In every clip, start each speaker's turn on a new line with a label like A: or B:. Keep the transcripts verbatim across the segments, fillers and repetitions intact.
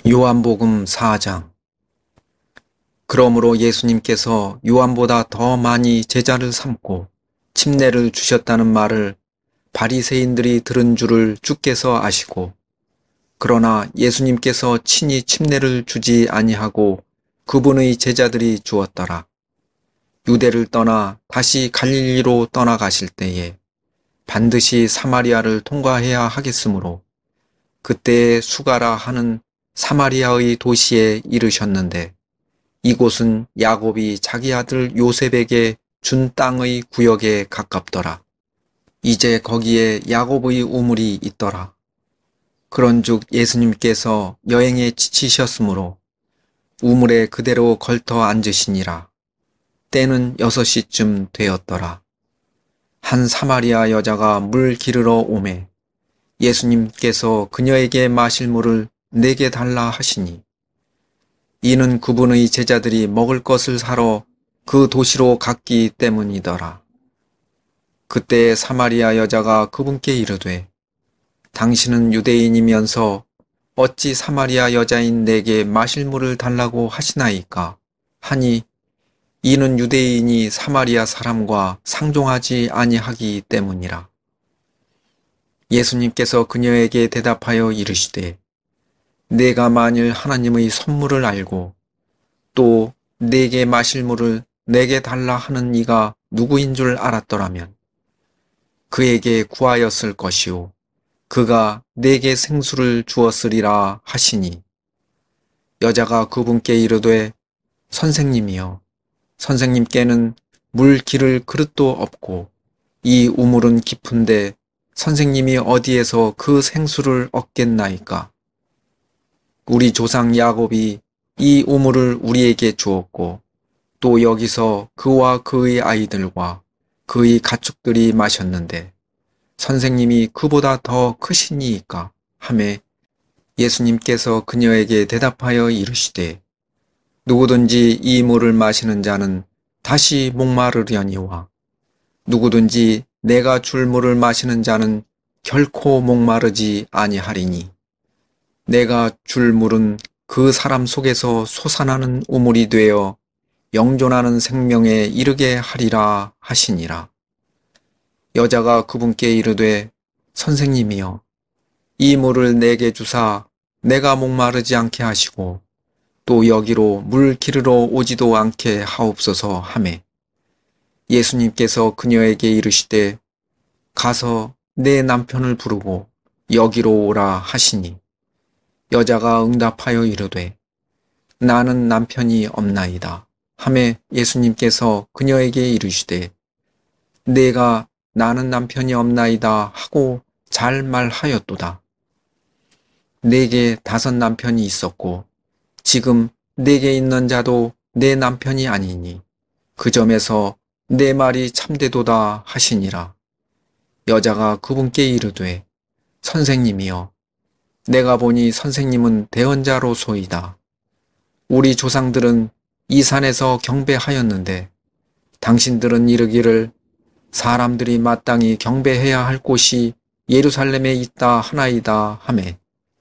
A: 요한복음 사 장. 그러므로 예수님께서 요한보다 더 많이 제자를 삼고 침례를 주셨다는 말을 바리새인들이 들은 줄을 주께서 아시고, 그러나 예수님께서 친히 침례를 주지 아니하고 그분의 제자들이 주었더라. 유대를 떠나 다시 갈릴리로 떠나가실 때에 반드시 사마리아를 통과해야 하겠으므로 그때에 수가라 하는 사마리아의 도시에 이르셨는데, 이곳은 야곱이 자기 아들 요셉에게 준 땅의 구역에 가깝더라. 이제 거기에 야곱의 우물이 있더라. 그런즉 예수님께서 여행에 지치셨으므로 우물에 그대로 걸터 앉으시니라. 때는 여섯 시쯤 되었더라. 한 사마리아 여자가 물 기르러 오매 예수님께서 그녀에게 마실 물을 내게 달라 하시니, 이는 그분의 제자들이 먹을 것을 사러 그 도시로 갔기 때문이더라. 그때 사마리아 여자가 그분께 이르되, 당신은 유대인이면서 어찌 사마리아 여자인 내게 마실 물을 달라고 하시나이까 하니, 이는 유대인이 사마리아 사람과 상종하지 아니하기 때문이라. 예수님께서 그녀에게 대답하여 이르시되, 내가 만일 하나님의 선물을 알고 또 내게 마실 물을 내게 달라 하는 이가 누구인 줄 알았더라면 그에게 구하였을 것이요 그가 내게 생수를 주었으리라 하시니, 여자가 그분께 이르되, 선생님이여, 선생님께는 물 기를 그릇도 없고 이 우물은 깊은데 선생님이 어디에서 그 생수를 얻겠나이까? 우리 조상 야곱이 이 우물을 우리에게 주었고 또 여기서 그와 그의 아이들과 그의 가축들이 마셨는데 선생님이 그보다 더 크시니이까 하매, 예수님께서 그녀에게 대답하여 이르시되, 누구든지 이 물을 마시는 자는 다시 목마르려니와 누구든지 내가 줄 물을 마시는 자는 결코 목마르지 아니하리니, 내가 줄 물은 그 사람 속에서 솟아나는 우물이 되어 영존하는 생명에 이르게 하리라 하시니라. 여자가 그분께 이르되, 선생님이여, 이 물을 내게 주사 내가 목마르지 않게 하시고 또 여기로 물 기르러 오지도 않게 하옵소서 하매, 예수님께서 그녀에게 이르시되, 가서 내 남편을 부르고 여기로 오라 하시니, 여자가 응답하여 이르되, 나는 남편이 없나이다 하매, 예수님께서 그녀에게 이르시되, 내가 나는 남편이 없나이다 하고 잘 말하였도다. 내게 다섯 남편이 있었고 지금 내게 있는 자도 내 남편이 아니니 그 점에서 내 말이 참되도다 하시니라. 여자가 그분께 이르되, 선생님이여, 내가 보니 선생님은 대언자로소이다. 우리 조상들은 이 산에서 경배하였는데 당신들은 이르기를 사람들이 마땅히 경배해야 할 곳이 예루살렘에 있다 하나이다 하매,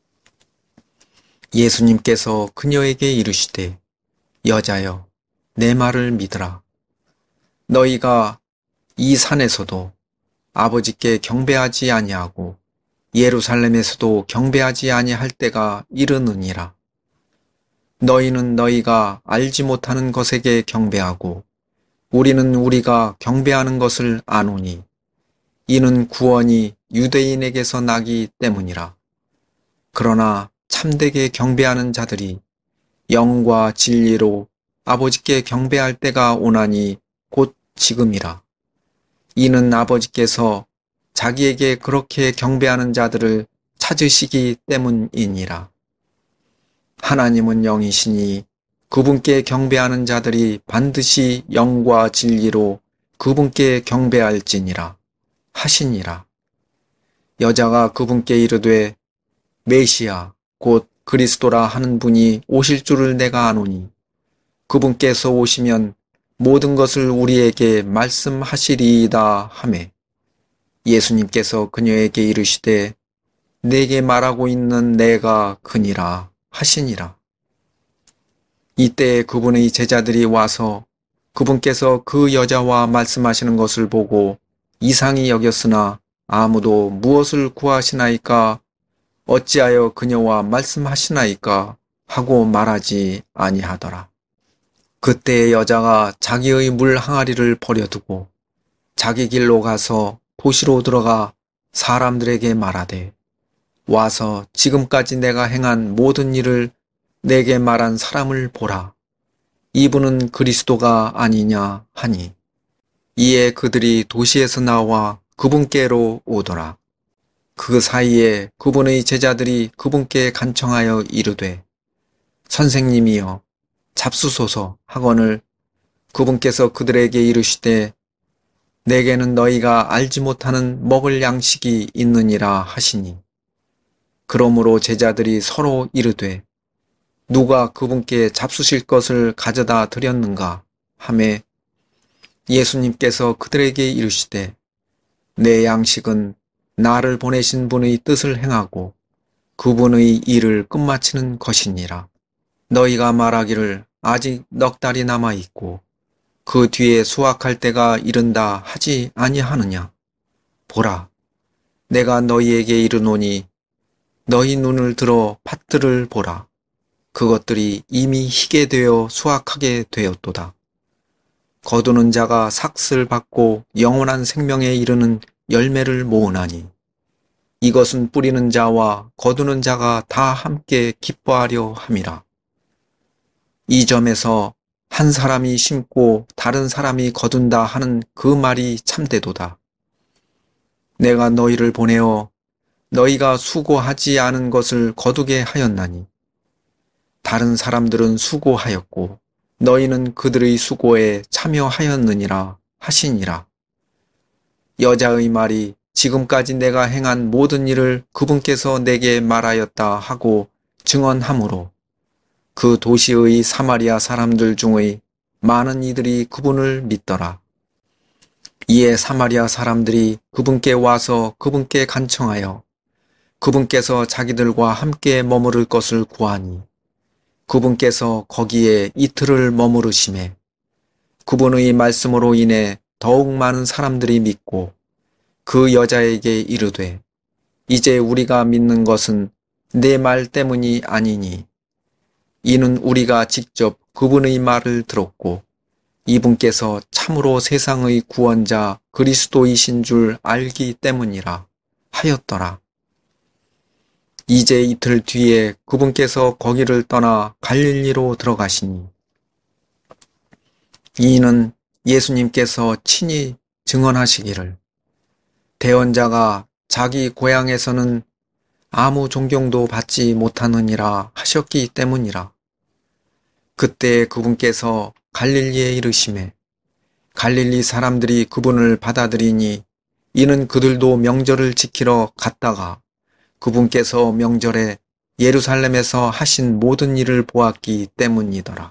A: 예수님께서 그녀에게 이르시되, 여자여, 내 말을 믿으라. 너희가 이 산에서도 아버지께 경배하지 아니하고 예루살렘에서도 경배하지 아니할 때가 이르느니라. 너희는 너희가 알지 못하는 것에게 경배하고 우리는 우리가 경배하는 것을 아노니, 이는 구원이 유대인에게서 나기 때문이라. 그러나 참되게 경배하는 자들이 영과 진리로 아버지께 경배할 때가 오나니 곧 지금이라. 이는 아버지께서 자기에게 그렇게 경배하는 자들을 찾으시기 때문이니라. 하나님은 영이시니 그분께 경배하는 자들이 반드시 영과 진리로 그분께 경배할지니라 하시니라. 여자가 그분께 이르되, 메시아 곧 그리스도라 하는 분이 오실 줄을 내가 아노니 그분께서 오시면 모든 것을 우리에게 말씀하시리이다 하매, 예수님께서 그녀에게 이르시되, 내게 말하고 있는 내가 그니라 하시니라. 이때 그분의 제자들이 와서 그분께서 그 여자와 말씀하시는 것을 보고 이상히 여겼으나 아무도 무엇을 구하시나이까 어찌하여 그녀와 말씀하시나이까 하고 말하지 아니하더라. 그때 여자가 자기의 물 항아리를 버려두고 자기 길로 가서 도시로 들어가 사람들에게 말하되 와서 지금까지 내가 행한 모든 일을 내게 말한 사람을 보라. 이분은 그리스도가 아니냐 하니 이에 그들이 도시에서 나와 그분께로 오더라. 그 사이에 그분의 제자들이 그분께 간청하여 이르되 선생님이여 잡수소서 하거늘 그분께서 그들에게 이르시되 내게는 너희가 알지 못하는 먹을 양식이 있느니라 하시니 그러므로 제자들이 서로 이르되 누가 그분께 잡수실 것을 가져다 드렸는가 하매 예수님께서 그들에게 이르시되 내 양식은 나를 보내신 분의 뜻을 행하고 그분의 일을 끝마치는 것이니라. 너희가 말하기를 아직 넉 달이 남아 있고 그 뒤에 수확할 때가 이른다 하지 아니하느냐. 보라, 내가 너희에게 이르노니 너희 눈을 들어 밭들을 보라. 그것들이 이미 희게 되어 수확하게 되었도다. 거두는 자가 삭슬 받고 영원한 생명에 이르는 열매를 모으나니 이것은 뿌리는 자와 거두는 자가 다 함께 기뻐하려 함이라. 이 점에서 한 사람이 심고 다른 사람이 거둔다 하는 그 말이 참되도다. 내가 너희를 보내어 너희가 수고하지 않은 것을 거두게 하였나니 다른 사람들은 수고하였고 너희는 그들의 수고에 참여하였느니라 하시니라. 여자의 말이 지금까지 내가 행한 모든 일을 그분께서 내게 말하였다 하고 증언하므로 그 도시의 사마리아 사람들 중의 많은 이들이 그분을 믿더라. 이에 사마리아 사람들이 그분께 와서 그분께 간청하여 그분께서 자기들과 함께 머무를 것을 구하니 그분께서 거기에 이틀을 머무르시매 그분의 말씀으로 인해 더욱 많은 사람들이 믿고 그 여자에게 이르되 이제 우리가 믿는 것은 내 말 때문이 아니니 이는 우리가 직접 그분의 말을 들었고 이분께서 참으로 세상의 구원자 그리스도이신 줄 알기 때문이라 하였더라. 이제 이틀 뒤에 그분께서 거기를 떠나 갈릴리로 들어가시니 이는 예수님께서 친히 증언하시기를 대언자가 자기 고향에서는 아무 존경도 받지 못하느니라 하셨기 때문이라. 그때 그분께서 갈릴리에 이르시매 갈릴리 사람들이 그분을 받아들이니 이는 그들도 명절을 지키러 갔다가 그분께서 명절에 예루살렘에서 하신 모든 일을 보았기 때문이더라.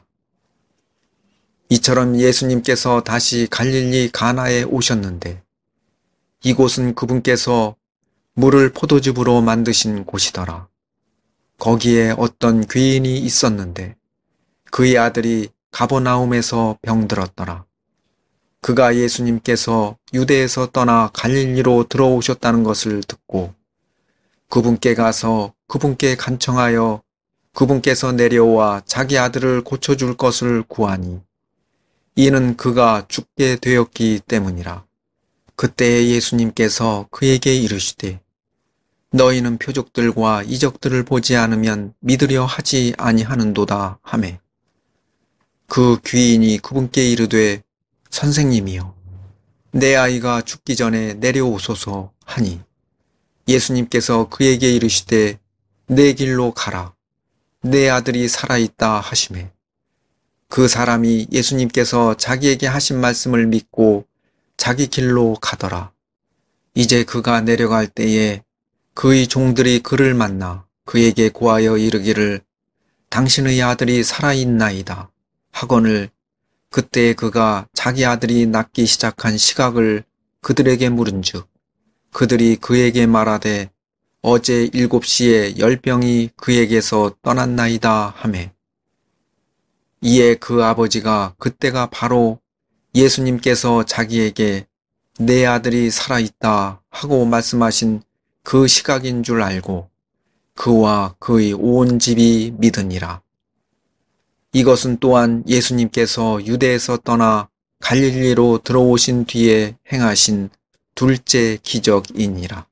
A: 이처럼 예수님께서 다시 갈릴리 가나에 오셨는데 이곳은 그분께서 물을 포도즙으로 만드신 곳이더라. 거기에 어떤 귀인이 있었는데 그의 아들이 가버나움에서 병들었더라. 그가 예수님께서 유대에서 떠나 갈릴리로 들어오셨다는 것을 듣고 그분께 가서 그분께 간청하여 그분께서 내려와 자기 아들을 고쳐줄 것을 구하니 이는 그가 죽게 되었기 때문이라. 그때 예수님께서 그에게 이르시되 너희는 표적들과 이적들을 보지 않으면 믿으려 하지 아니하는도다 하매 그 귀인이 그분께 이르되 선생님이여 내 아이가 죽기 전에 내려오소서 하니 예수님께서 그에게 이르시되 내 길로 가라 내 아들이 살아있다 하시매 그 사람이 예수님께서 자기에게 하신 말씀을 믿고 자기 길로 가더라. 이제 그가 내려갈 때에 그의 종들이 그를 만나 그에게 고하여 이르기를 당신의 아들이 살아있나이다 하거늘 그때 그가 자기 아들이 낫기 시작한 시각을 그들에게 물은즉 그들이 그에게 말하되 어제 일곱 시에 열병이 그에게서 떠났나이다 하매 이에 그 아버지가 그때가 바로 예수님께서 자기에게 내 아들이 살아있다 하고 말씀하신 그 시각인 줄 알고 그와 그의 온 집이 믿으니라. 이것은 또한 예수님께서 유대에서 떠나 갈릴리로 들어오신 뒤에 행하신 둘째 기적이니라.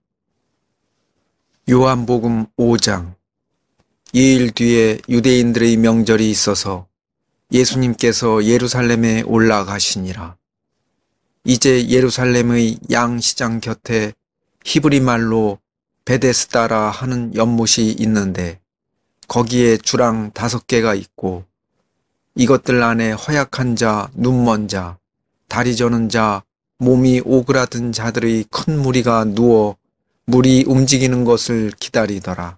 A: 요한복음 오 장. 이 일 뒤에 유대인들의 명절이 있어서 예수님께서 예루살렘에 올라가시니라. 이제 예루살렘의 양시장 곁에 히브리 말로 베데스다라 하는 연못이 있는데 거기에 주랑 다섯 개가 있고 이것들 안에 허약한 자, 눈먼 자, 다리 저는 자, 몸이 오그라든 자들의 큰 무리가 누워 물이 움직이는 것을 기다리더라.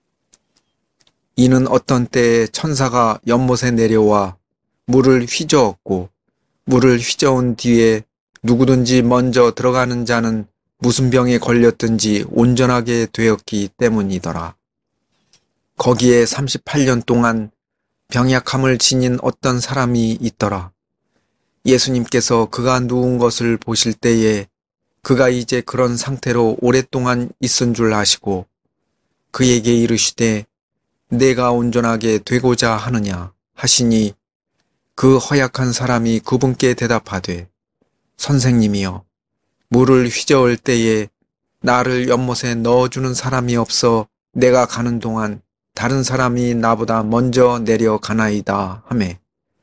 A: 이는 어떤 때에 천사가 연못에 내려와 물을 휘저었고 물을 휘저은 뒤에 누구든지 먼저 들어가는 자는 무슨 병에 걸렸든지 온전하게 되었기 때문이더라. 거기에 삼십팔 년 동안 병약함을 지닌 어떤 사람이 있더라. 예수님께서 그가 누운 것을 보실 때에 그가 이제 그런 상태로 오랫동안 있은 줄 아시고 그에게 이르시되 내가 온전하게 되고자 하느냐 하시니 그 허약한 사람이 그분께 대답하되 선생님이여 물을 휘저을 때에 나를 연못에 넣어주는 사람이 없어 내가 가는 동안 다른 사람이 나보다 먼저 내려가나이다 하매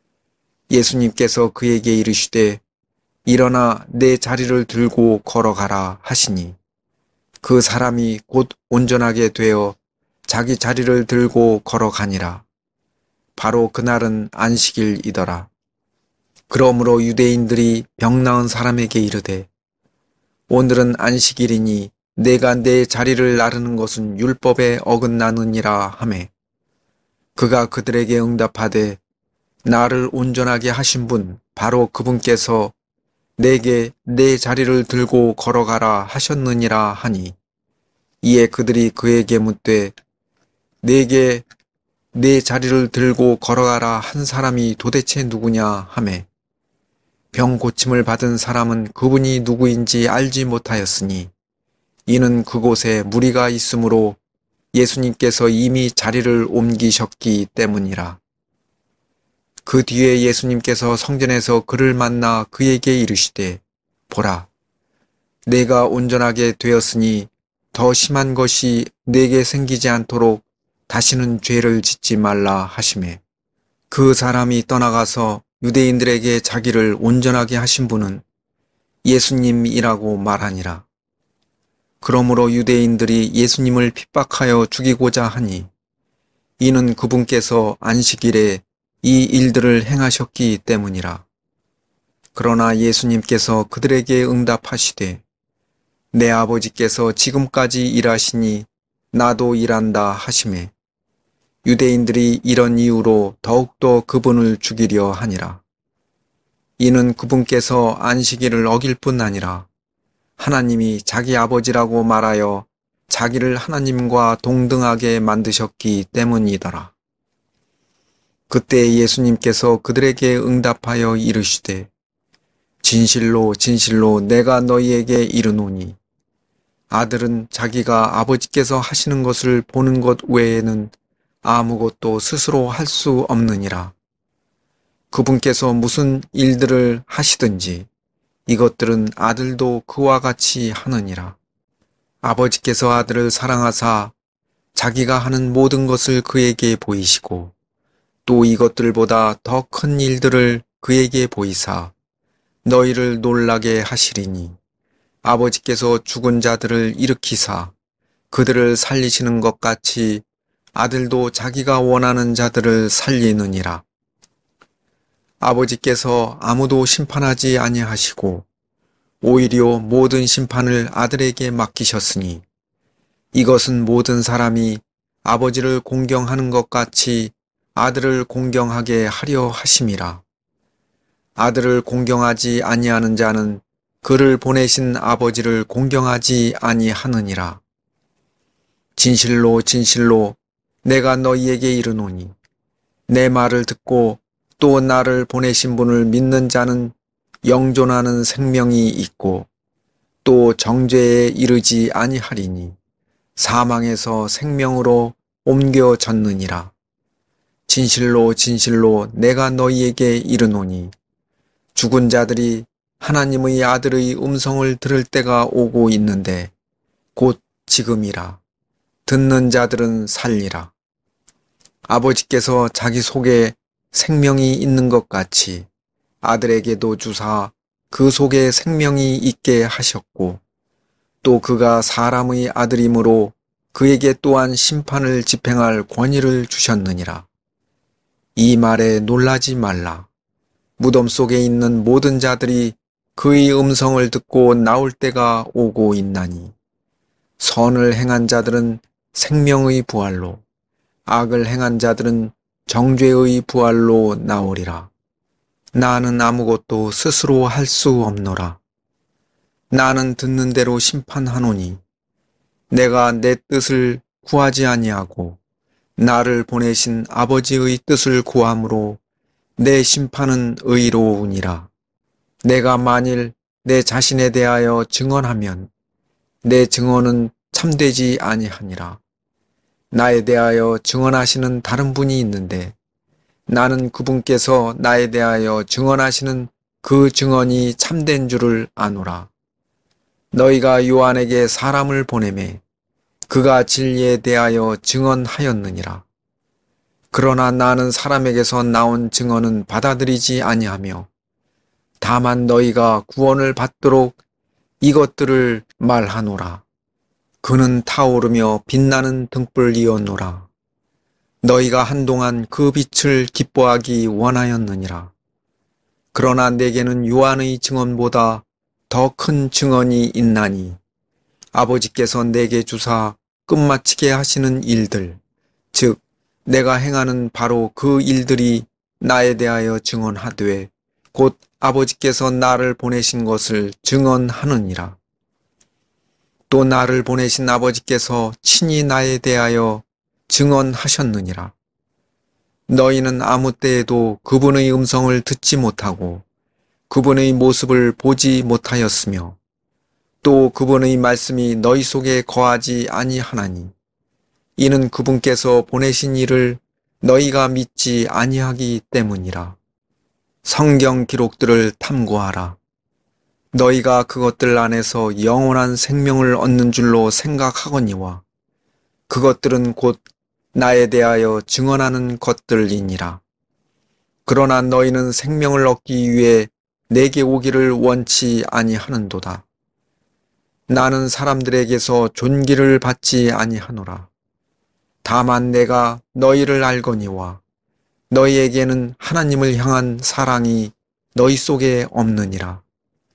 A: 예수님께서 그에게 이르시되 일어나 내 자리를 들고 걸어가라 하시니 그 사람이 곧 온전하게 되어 자기 자리를 들고 걸어가니라. 바로 그날은 안식일이더라. 그러므로 유대인들이 병 나은 사람에게 이르되 오늘은 안식일이니 내가 내 자리를 나르는 것은 율법에 어긋나느니라 하매 그가 그들에게 응답하되 나를 온전하게 하신 분 바로 그분께서 내게 내 자리를 들고 걸어가라 하셨느니라 하니 이에 그들이 그에게 묻되 내게 내 자리를 들고 걸어가라 한 사람이 도대체 누구냐 하매 병 고침을 받은 사람은 그분이 누구인지 알지 못하였으니 이는 그곳에 무리가 있으므로 예수님께서 이미 자리를 옮기셨기 때문이라. 그 뒤에 예수님께서 성전에서 그를 만나 그에게 이르시되 보라 내가 온전하게 되었으니 더 심한 것이 내게 생기지 않도록 다시는 죄를 짓지 말라 하시매 그 사람이 떠나가서 유대인들에게 자기를 온전하게 하신 분은 예수님이라고 말하니라. 그러므로 유대인들이 예수님을 핍박하여 죽이고자 하니 이는 그분께서 안식일에 이 일들을 행하셨기 때문이라. 그러나 예수님께서 그들에게 응답하시되 내 아버지께서 지금까지 일하시니 나도 일한다 하시매 유대인들이 이런 이유로 더욱더 그분을 죽이려 하니라. 이는 그분께서 안식일을 어길 뿐 아니라 하나님이 자기 아버지라고 말하여 자기를 하나님과 동등하게 만드셨기 때문이더라. 그때 예수님께서 그들에게 응답하여 이르시되 진실로 진실로 내가 너희에게 이르노니 아들은 자기가 아버지께서 하시는 것을 보는 것 외에는 아무것도 스스로 할 수 없느니라. 그분께서 무슨 일들을 하시든지 이것들은 아들도 그와 같이 하느니라. 아버지께서 아들을 사랑하사 자기가 하는 모든 것을 그에게 보이시고 또 이것들보다 더 큰 일들을 그에게 보이사 너희를 놀라게 하시리니 아버지께서 죽은 자들을 일으키사 그들을 살리시는 것 같이 아들도 자기가 원하는 자들을 살리느니라. 아버지께서 아무도 심판하지 아니하시고 오히려 모든 심판을 아들에게 맡기셨으니 이것은 모든 사람이 아버지를 공경하는 것 같이 아들을 공경하게 하려 하심이라. 아들을 공경하지 아니하는 자는 그를 보내신 아버지를 공경하지 아니하느니라. 진실로 진실로 내가 너희에게 이르노니 내 말을 듣고 또 나를 보내신 분을 믿는 자는 영존하는 생명이 있고 또 정죄에 이르지 아니하리니 사망에서 생명으로 옮겨졌느니라. 진실로 진실로 내가 너희에게 이르노니 죽은 자들이 하나님의 아들의 음성을 들을 때가 오고 있는데 곧 지금이라. 듣는 자들은 살리라. 아버지께서 자기 속에 생명이 있는 것 같이 아들에게도 주사 그 속에 생명이 있게 하셨고 또 그가 사람의 아들이므로 그에게 또한 심판을 집행할 권위를 주셨느니라. 이 말에 놀라지 말라. 무덤 속에 있는 모든 자들이 그의 음성을 듣고 나올 때가 오고 있나니 선을 행한 자들은 생명의 부활로 악을 행한 자들은 정죄의 부활로 나오리라. 나는 아무것도 스스로 할 수 없노라. 나는 듣는 대로 심판하노니 내가 내 뜻을 구하지 아니하고 나를 보내신 아버지의 뜻을 구함으로 내 심판은 의로우니라. 내가 만일 내 자신에 대하여 증언하면 내 증언은 참되지 아니하니라. 나에 대하여 증언하시는 다른 분이 있는데 나는 그분께서 나에 대하여 증언하시는 그 증언이 참된 줄을 아노라. 너희가 요한에게 사람을 보내매 그가 진리에 대하여 증언하였느니라. 그러나 나는 사람에게서 나온 증언은 받아들이지 아니하며 다만 너희가 구원을 받도록 이것들을 말하노라. 그는 타오르며 빛나는 등불이었노라. 너희가 한동안 그 빛을 기뻐하기 원하였느니라. 그러나 내게는 요한의 증언보다 더 큰 증언이 있나니 아버지께서 내게 주사 끝마치게 하시는 일들, 즉 내가 행하는 바로 그 일들이 나에 대하여 증언하되 곧 아버지께서 나를 보내신 것을 증언하느니라. 또 나를 보내신 아버지께서 친히 나에 대하여 증언하셨느니라. 너희는 아무 때에도 그분의 음성을 듣지 못하고 그분의 모습을 보지 못하였으며 또 그분의 말씀이 너희 속에 거하지 아니하나니 이는 그분께서 보내신 이를 너희가 믿지 아니하기 때문이라. 성경 기록들을 탐구하라. 너희가 그것들 안에서 영원한 생명을 얻는 줄로 생각하거니와 그것들은 곧 나에 대하여 증언하는 것들이니라. 그러나 너희는 생명을 얻기 위해 내게 오기를 원치 아니하는도다. 나는 사람들에게서 존귀를 받지 아니하노라. 다만 내가 너희를 알거니와 너희에게는 하나님을 향한 사랑이 너희 속에 없느니라.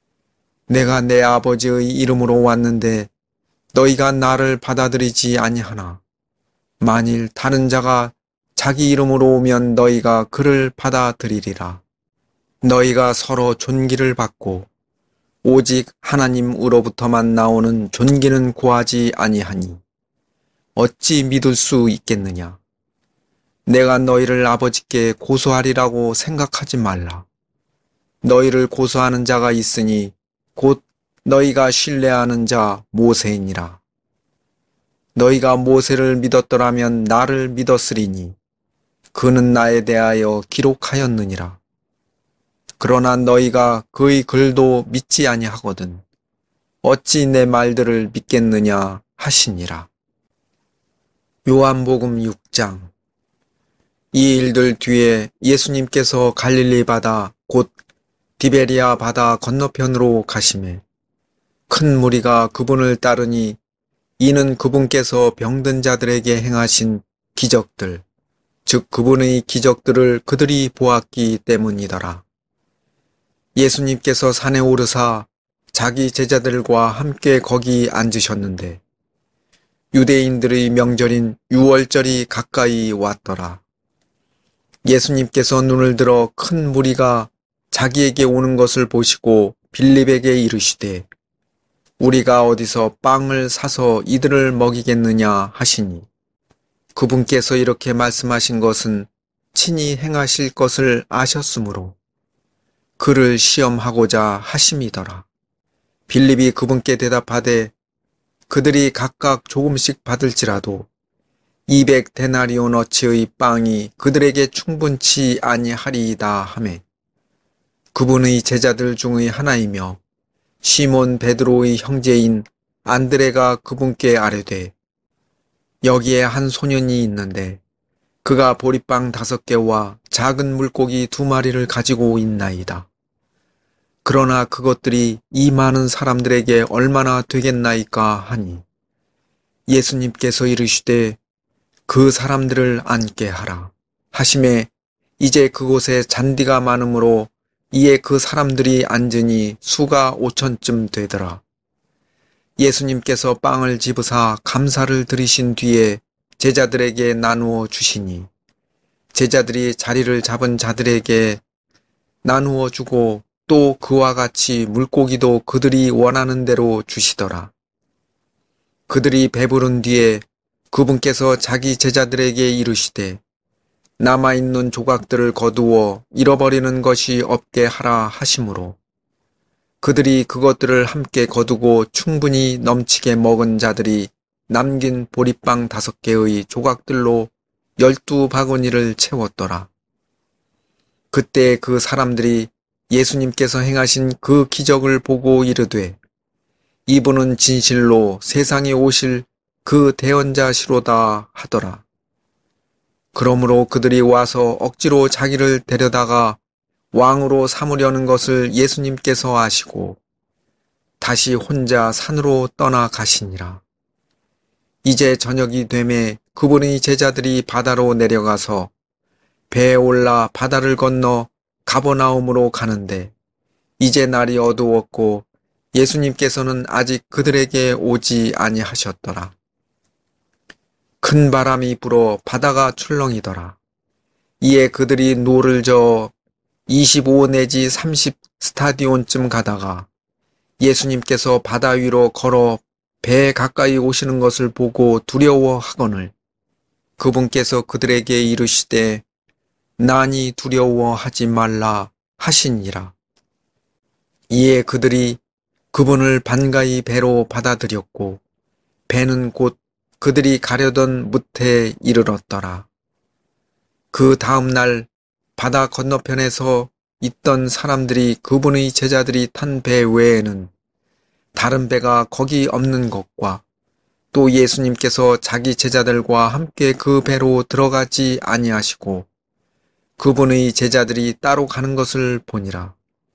A: 내가 내 아버지의 이름으로 왔는데 너희가 나를 받아들이지 아니하나 만일 다른 자가 자기 이름으로 오면 너희가 그를 받아들이리라. 너희가 서로 존귀를 받고 오직 하나님으로부터만 나오는 존귀는 구하지 아니하니 어찌 믿을 수 있겠느냐. 내가 너희를 아버지께 고소하리라고 생각하지 말라. 너희를 고소하는 자가 있으니 곧 너희가 신뢰하는 자 모세이니라. 너희가 모세를 믿었더라면 나를 믿었으리니 그는 나에 대하여 기록하였느니라. 그러나 너희가 그의 글도 믿지 아니하거든 어찌 내 말들을 믿겠느냐 하시니라. 요한복음 육 장. 이 일들 뒤에 예수님께서 갈릴리 바다 곧 디베리아 바다 건너편으로 가시매 큰 무리가 그분을 따르니 이는 그분께서 병든 자들에게 행하신 기적들, 즉 그분의 기적들을 그들이 보았기 때문이더라. 예수님께서 산에 오르사 자기 제자들과 함께 거기 앉으셨는데 유대인들의 명절인 유월절이 가까이 왔더라. 예수님께서 눈을 들어 큰 무리가 자기에게 오는 것을 보시고 빌립에게 이르시되 우리가 어디서 빵을 사서 이들을 먹이겠느냐 하시니 그분께서 이렇게 말씀하신 것은 친히 행하실 것을 아셨으므로 그를 시험하고자 하심이더라. 빌립이 그분께 대답하되 그들이 각각 조금씩 받을지라도 이백 데나리온어치의 빵이 그들에게 충분치 아니하리이다 하매 그분의 제자들 중의 하나이며 시몬 베드로의 형제인 안드레가 그분께 아뢰되 여기에 한 소년이 있는데 그가 보리빵 다섯 개와 작은 물고기 두 마리를 가지고 있나이다. 그러나 그것들이 이 많은 사람들에게 얼마나 되겠나이까 하니 예수님께서 이르시되 그 사람들을 앉게 하라 하심에 이제 그곳에 잔디가 많으므로 이에 그 사람들이 앉으니 수가 오천쯤 되더라. 예수님께서 빵을 집으사 감사를 드리신 뒤에 제자들에게 나누어 주시니 제자들이 자리를 잡은 자들에게 나누어 주고 또 그와 같이 물고기도 그들이 원하는 대로 주시더라. 그들이 배부른 뒤에 그분께서 자기 제자들에게 이르시되 남아있는 조각들을 거두어 잃어버리는 것이 없게 하라 하시므로 그들이 그것들을 함께 거두고 충분히 넘치게 먹은 자들이 남긴 보리빵 다섯 개의 조각들로 열두 바구니를 채웠더라. 그때 그 사람들이 예수님께서 행하신 그 기적을 보고 이르되 이분은 진실로 세상에 오실 그 대언자시로다 하더라. 그러므로 그들이 와서 억지로 자기를 데려다가 왕으로 삼으려는 것을 예수님께서 아시고 다시 혼자 산으로 떠나가시니라. 이제 저녁이 되매 그분의 제자들이 바다로 내려가서 배에 올라 바다를 건너 가버나움으로 가는데 이제 날이 어두웠고 예수님께서는 아직 그들에게 오지 아니하셨더라. 큰 바람이 불어 바다가 출렁이더라. 이에 그들이 노를 저어 이십오 내지 삼십 스타디온쯤 가다가 예수님께서 바다 위로 걸어 배에 가까이 오시는 것을 보고 두려워하거늘 그분께서 그들에게 이르시되 나니 두려워하지 말라 하시니라. 이에 그들이 그분을 반가이 배로 받아들였고 배는 곧 그들이 가려던 무태에 이르렀더라. 그 다음 날 바다 건너편에서 있던 사람들이 그분의 제자들이 탄 배 외에는 다른 배가 거기 없는 것과 또 예수님께서 자기 제자들과 함께 그 배로 들어가지 아니하시고 그분의 제자들이 따로 가는 것을 보니라.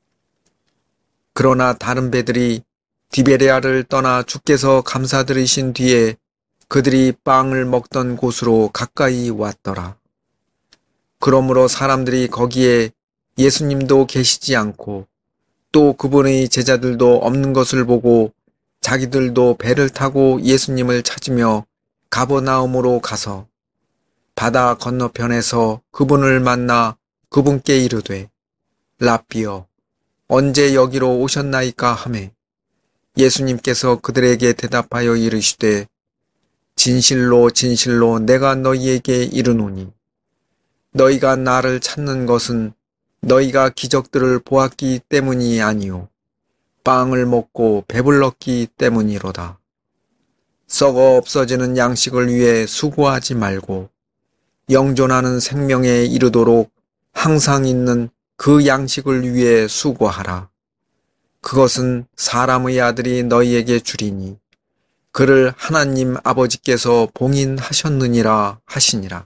A: 그러나 다른 배들이 디베레아를 떠나 주께서 감사드리신 뒤에 그들이 빵을 먹던 곳으로 가까이 왔더라. 그러므로 사람들이 거기에 예수님도 계시지 않고 또 그분의 제자들도 없는 것을 보고 자기들도 배를 타고 예수님을 찾으며 가버나움으로 가서 바다 건너편에서 그분을 만나 그분께 이르되 랍비여 언제 여기로 오셨나이까 하매 예수님께서 그들에게 대답하여 이르시되 진실로 진실로 내가 너희에게 이르노니 너희가 나를 찾는 것은 너희가 기적들을 보았기 때문이 아니요 빵을 먹고 배불렀기 때문이로다. 썩어 없어지는 양식을 위해 수고하지 말고 영존하는 생명에 이르도록 항상 있는 그 양식을 위해 수고하라. 그것은 사람의 아들이 너희에게 주리니 그를 하나님 아버지께서 봉인하셨느니라 하시니라.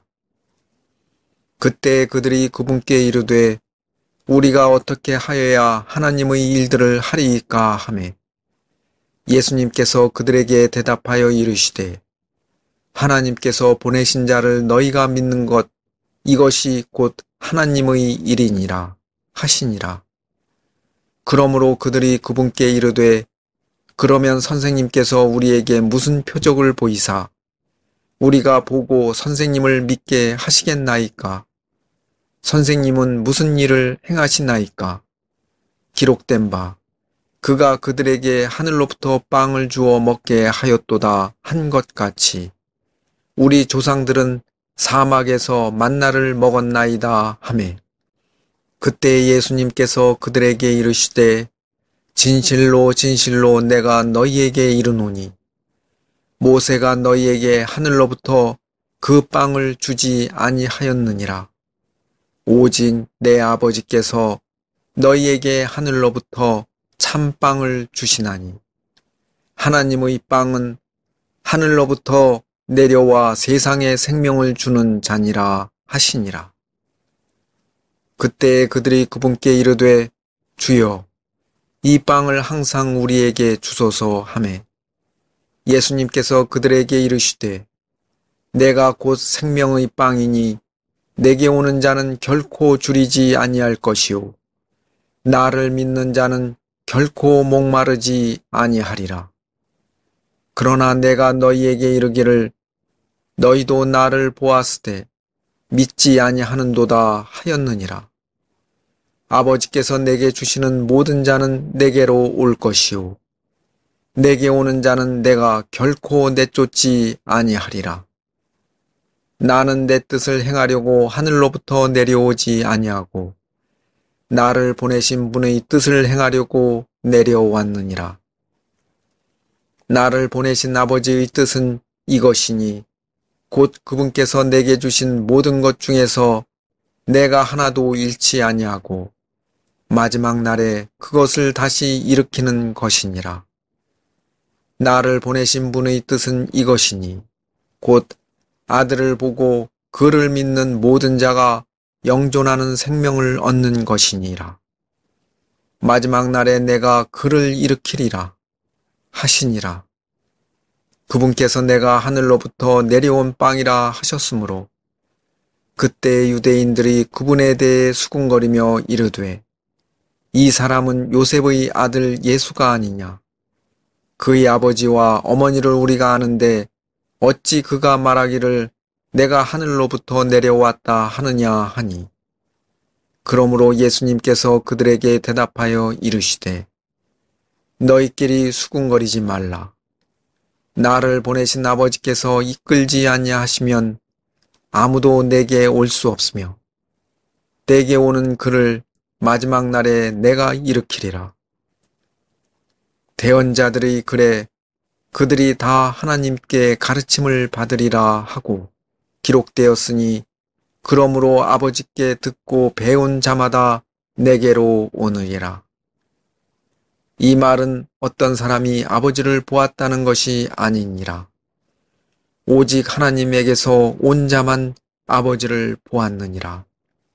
A: 그때 그들이 그분께 이르되 우리가 어떻게 하여야 하나님의 일들을 하리이까 하매 예수님께서 그들에게 대답하여 이르시되 하나님께서 보내신 자를 너희가 믿는 것 이것이 곧 하나님의 일이니라 하시니라. 그러므로 그들이 그분께 이르되 그러면 선생님께서 우리에게 무슨 표적을 보이사 우리가 보고 선생님을 믿게 하시겠나이까? 선생님은 무슨 일을 행하시나이까? 기록된 바 그가 그들에게 하늘로부터 빵을 주어 먹게 하였도다 한 것 같이 우리 조상들은 사막에서 만나를 먹었나이다 하매 그때 예수님께서 그들에게 이르시되 진실로 진실로 내가 너희에게 이르노니 모세가 너희에게 하늘로부터 그 빵을 주지 아니하였느니라. 오직 내 아버지께서 너희에게 하늘로부터 참빵을 주시나니 하나님의 빵은 하늘로부터 내려와 세상에 생명을 주는 자니라 하시니라. 그때 그들이 그분께 이르되 주여 이 빵을 항상 우리에게 주소서 하매 예수님께서 그들에게 이르시되 내가 곧 생명의 빵이니 내게 오는 자는 결코 줄이지 아니할 것이요 나를 믿는 자는 결코 목마르지 아니하리라. 그러나 내가 너희에게 이르기를 너희도 나를 보았으되 믿지 아니하는도다 하였느니라. 아버지께서 내게 주시는 모든 자는 내게로 올 것이요 내게 오는 자는 내가 결코 내쫓지 아니하리라. 나는 내 뜻을 행하려고 하늘로부터 내려오지 아니하고 나를 보내신 분의 뜻을 행하려고 내려왔느니라. 나를 보내신 아버지의 뜻은 이것이니 곧 그분께서 내게 주신 모든 것 중에서 내가 하나도 잃지 아니하고 마지막 날에 그것을 다시 일으키는 것이니라. 나를 보내신 분의 뜻은 이것이니 곧 아들을 보고 그를 믿는 모든 자가 영존하는 생명을 얻는 것이니라. 마지막 날에 내가 그를 일으키리라 하시니라. 그분께서 내가 하늘로부터 내려온 빵이라 하셨으므로 그때 유대인들이 그분에 대해 수군거리며 이르되 이 사람은 요셉의 아들 예수가 아니냐. 그의 아버지와 어머니를 우리가 아는데 어찌 그가 말하기를 내가 하늘로부터 내려왔다 하느냐 하니 그러므로 예수님께서 그들에게 대답하여 이르시되 너희끼리 수군거리지 말라. 나를 보내신 아버지께서 이끌지 아니하시면 아무도 내게 올 수 없으며 내게 오는 그를 마지막 날에 내가 일으키리라. 대언자들의 글에 그들이 다 하나님께 가르침을 받으리라 하고 기록되었으니 그러므로 아버지께 듣고 배운 자마다 내게로 오느니라. 이 말은 어떤 사람이 아버지를 보았다는 것이 아니니라. 오직 하나님에게서 온 자만 아버지를 보았느니라.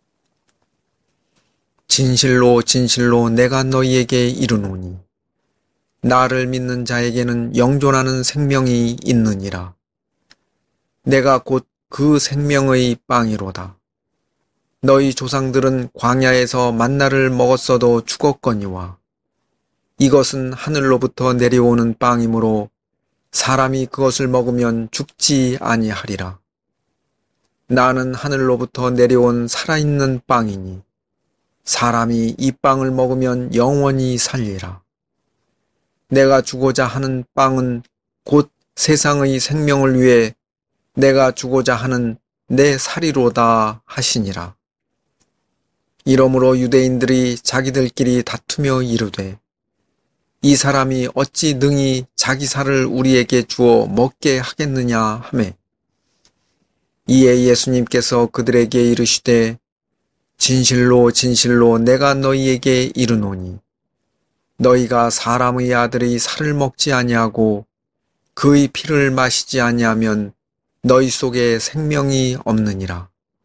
A: 진실로 진실로 내가 너희에게 이르노니 나를 믿는 자에게는 영존하는 생명이 있느니라. 내가 곧 그 생명의 빵이로다. 너희 조상들은 광야에서 만나를 먹었어도 죽었거니와 이것은 하늘로부터 내려오는 빵이므로 사람이 그것을 먹으면 죽지 아니하리라. 나는 하늘로부터 내려온 살아있는 빵이니 사람이 이 빵을 먹으면 영원히 살리라. 내가 주고자 하는 빵은 곧 세상의 생명을 위해 내가 주고자 하는 내 살이로다 하시니라. 이러므로 유대인들이 자기들끼리 다투며 이르되 이 사람이 어찌 능히 자기 살을 우리에게 주어 먹게 하겠느냐 하매 이에 예수님께서 그들에게 이르시되 진실로 진실로 내가 너희에게 이르노니 너희가 사람의 아들의 살을 먹지 아니하고 그의 피를 마시지 아니하면 너희 속에 생명이 없느니라.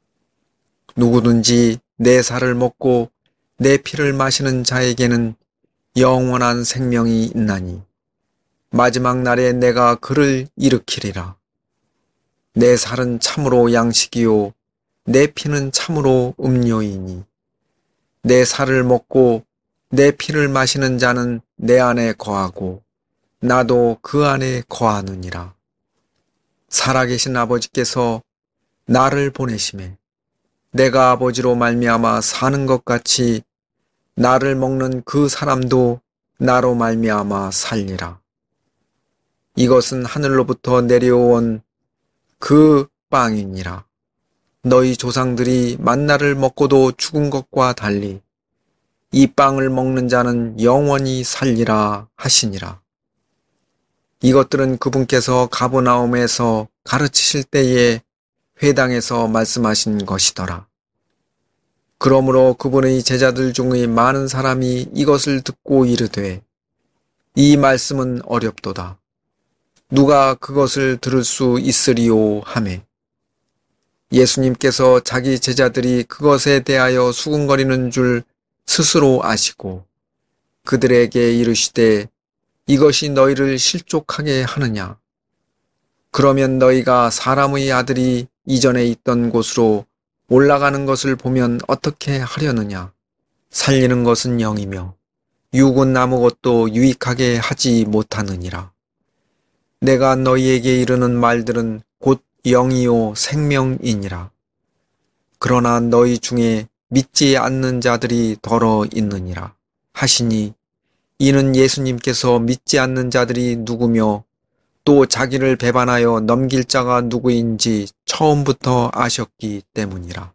A: 누구든지 내 살을 먹고 내 피를 마시는 자에게는 영원한 생명이 있나니 마지막 날에 내가 그를 일으키리라. 내 살은 참으로 양식이요 내 피는 참으로 음료이니 내 살을 먹고 내 피를 마시는 자는 내 안에 거하고 나도 그 안에 거하느니라. 살아계신 아버지께서 나를 보내심에 내가 아버지로 말미암아 사는 것 같이 나를 먹는 그 사람도 나로 말미암아 살리라. 이것은 하늘로부터 내려온 그 빵이니라. 너희 조상들이 만나를 먹고도 죽은 것과 달리 이 빵을 먹는 자는 영원히 살리라 하시니라. 이것들은 그분께서 가버나움에서 가르치실 때에 회당에서 말씀하신 것이더라. 그러므로 그분의 제자들 중의 많은 사람이 이것을 듣고 이르되 이 말씀은 어렵도다. 누가 그것을 들을 수 있으리요 하매 예수님께서 자기 제자들이 그것에 대하여 수군거리는 줄 스스로 아시고 그들에게 이르시되 이것이 너희를 실족하게 하느냐? 그러면 너희가 사람의 아들이 이전에 있던 곳으로 올라가는 것을 보면 어떻게 하려느냐? 살리는 것은 영이며 육은 아무것도 유익하게 하지 못하느니라. 내가 너희에게 이르는 말들은 곧 영이요 생명이니라. 그러나 너희 중에 믿지 않는 자들이 더러 있느니라 하시니 이는 예수님께서 믿지 않는 자들이 누구며 또 자기를 배반하여 넘길 자가 누구인지 처음부터 아셨기 때문이라.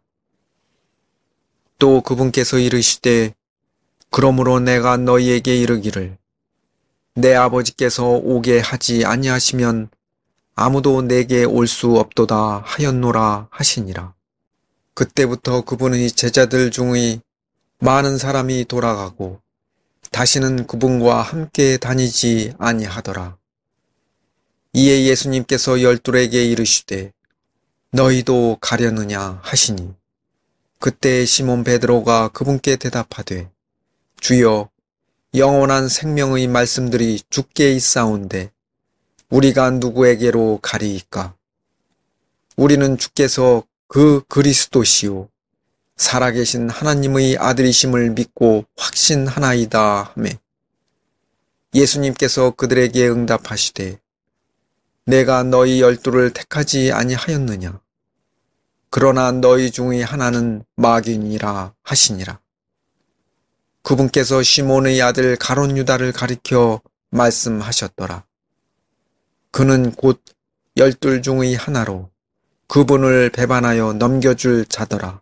A: 또 그분께서 이르시되 그러므로 내가 너희에게 이르기를 내 아버지께서 오게 하지 아니하시면 아무도 내게 올 수 없도다 하였노라 하시니라. 그때부터 그분의 제자들 중의 많은 사람이 돌아가고 다시는 그분과 함께 다니지 아니하더라. 이에 예수님께서 열둘에게 이르시되 너희도 가려느냐 하시니 그때 시몬 베드로가 그분께 대답하되 주여 영원한 생명의 말씀들이 주께 있사온데 우리가 누구에게로 가리이까? 우리는 주께서 그 그리스도시요 살아계신 하나님의 아들이심을 믿고 확신하나이다 하매 예수님께서 그들에게 응답하시되 내가 너희 열두를 택하지 아니하였느냐? 그러나 너희 중의 하나는 마귀니라 하시니라. 그분께서 시몬의 아들 가롯 유다를 가리켜 말씀하셨더라. 그는 곧 열둘 중의 하나로 그분을 배반하여 넘겨줄 자더라.